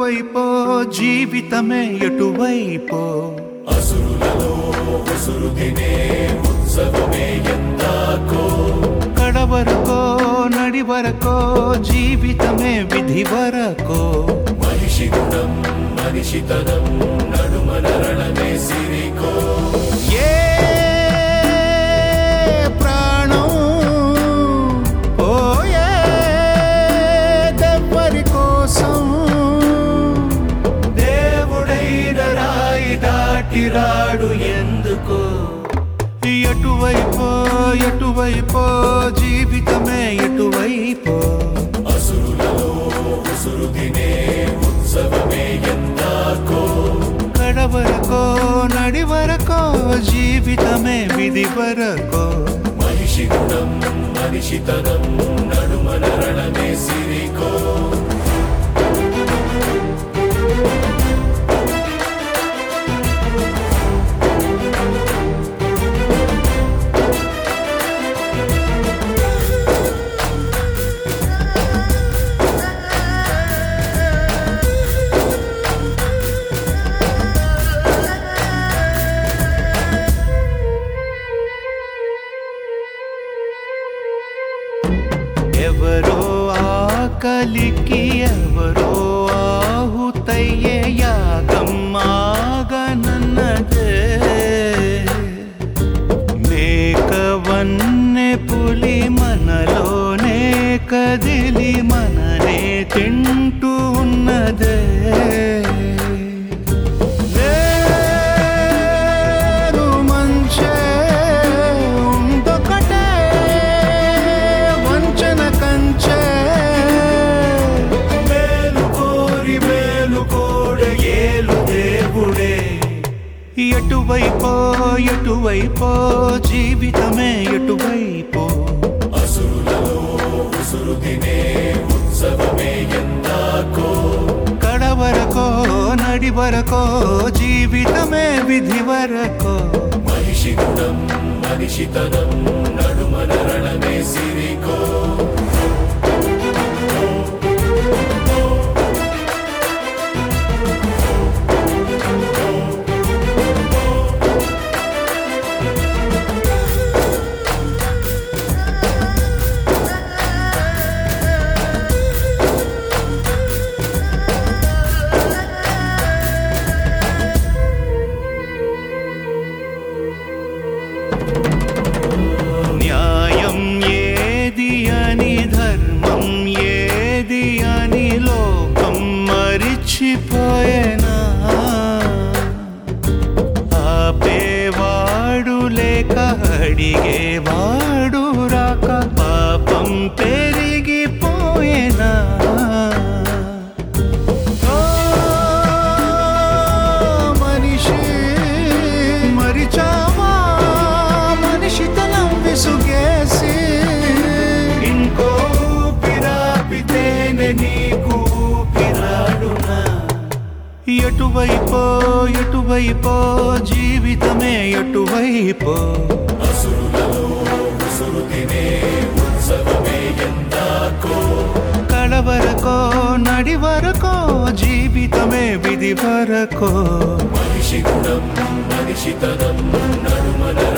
ఎటువైపో జీవితమే ఎటువైపో అసురులలో ఉసురు తినే ఉత్సవమే ఎందాకో కడవరకో నడివరకో జీవితమే విధి వరకో మనిషి గుణం మనిషితనం నడుమన రణమే సిరికో ఏ ప్రాణం పోయేదెవ్వరి కోసం దేవుడైన రాయి దాటిరాడు ఎందుకో ఎటువైపో ఎటువైపో జీవితమే ఎటువైపో అసురులలో ఉసురు తినే ఉత్సవమే ఎందాకో కడవరకో నడివరకో జీవితమే విధి వరకో మనిషి గుణం మనిషితనం నడుమన రణమే సిరికో ఎవరో ఆకలికి ఎవరో ఆహుతయ్యే యాగం ఆగనన్నదే మేకవన్నె పులి మనలోనే కదిలి మననే తింటూ ఉన్నదే వేరు మంచే ఉందొకటే వంచన కంచే మేలు కోరి మేలు కోడ ఏలు దేవుడే ఎటువైపో ఎటువైపో జీవితమే ఎటువైపో అసురులలో ఉసురు తినే ఉత్సవమే ఎందాకో కడవరకో నడివరకో జీవితమే విధి వరకో మనిషి గుణం మనిషితనం నడుమన రణమే సిరికో న్యాయం ఏది అని ధర్మం ఏది అని లోకం మరిచిపోయేనా ఆపేవాడు లేక అడిగేవాడు రాక పాపం పెరిగిపోయేనా ఓ మనిషి మరిచావా మనిషితనం విసుగేసి ఇంకో ఊపిరాపితేనే నీకు ఊపిరాడునా ఎటువైపో ఎటువైపో జీవితమే ఎటువైపో అసురులలో ఉసురు తినే ఉత్సవమే ఎందాకో కడవరకో నడివరకో జీవితమే విధి వరకో మనిషి గుణం మనిషితనం నడుమన